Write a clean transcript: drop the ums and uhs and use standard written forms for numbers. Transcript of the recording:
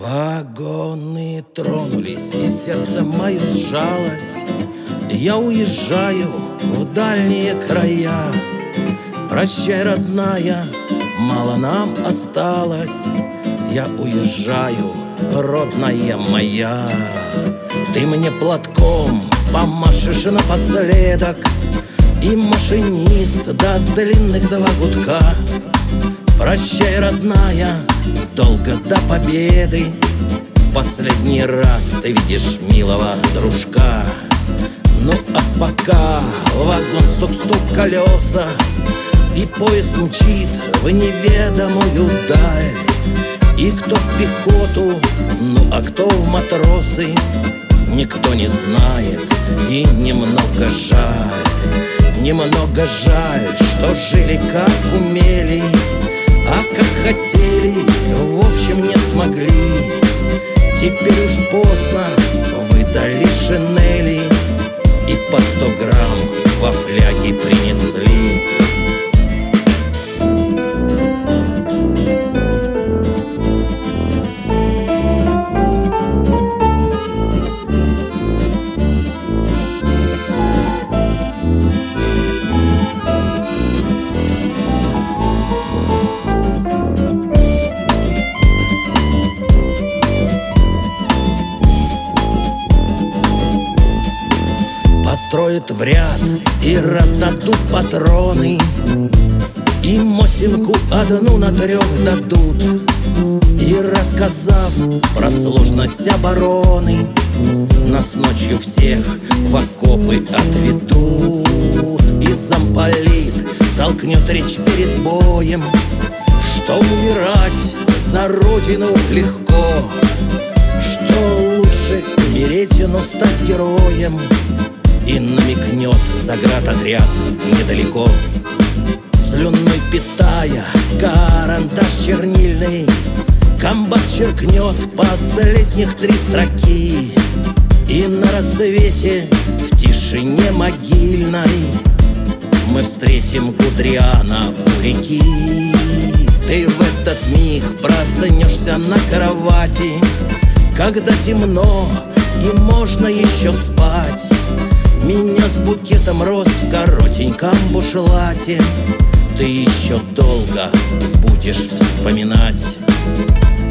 Вагоны тронулись, и сердце мое сжалось. Я уезжаю в дальние края. Прощай, родная, мало нам осталось. Я уезжаю, родная моя. Ты мне платком помашешь напоследок, и машинист даст длинных 2 гудка. Прощай, родная, долго до победы. В последний раз ты видишь милого дружка. Ну а пока вагон стук-стук колеса, и поезд мчит в неведомую даль. И кто в пехоту, ну а кто в матросы, никто не знает, и немного жаль. Немного жаль, что жили как умели, а как хотели, в общем не смогли. Теперь уж поздно, выдали шинели, и по 100 грамм во фляге принесли. Построят в ряд и раздадут патроны, и Мосинку одну на 3 дадут. И рассказав про сложность обороны, нас ночью всех в окопы отведут. И замполит толкнет речь перед боем, что умирать за родину легко, что лучше умереть, но стать героем. И намекнет заградотряд недалеко, слюной питая карандаш чернильный. Комбат черкнет последних 3 строки, и на рассвете в тишине могильной мы встретим Гудриана у реки. Ты в этот миг проснешься на кровати, когда темно и можно еще спать. Меня с букетом роз в коротеньком бушлате ты еще долго будешь вспоминать.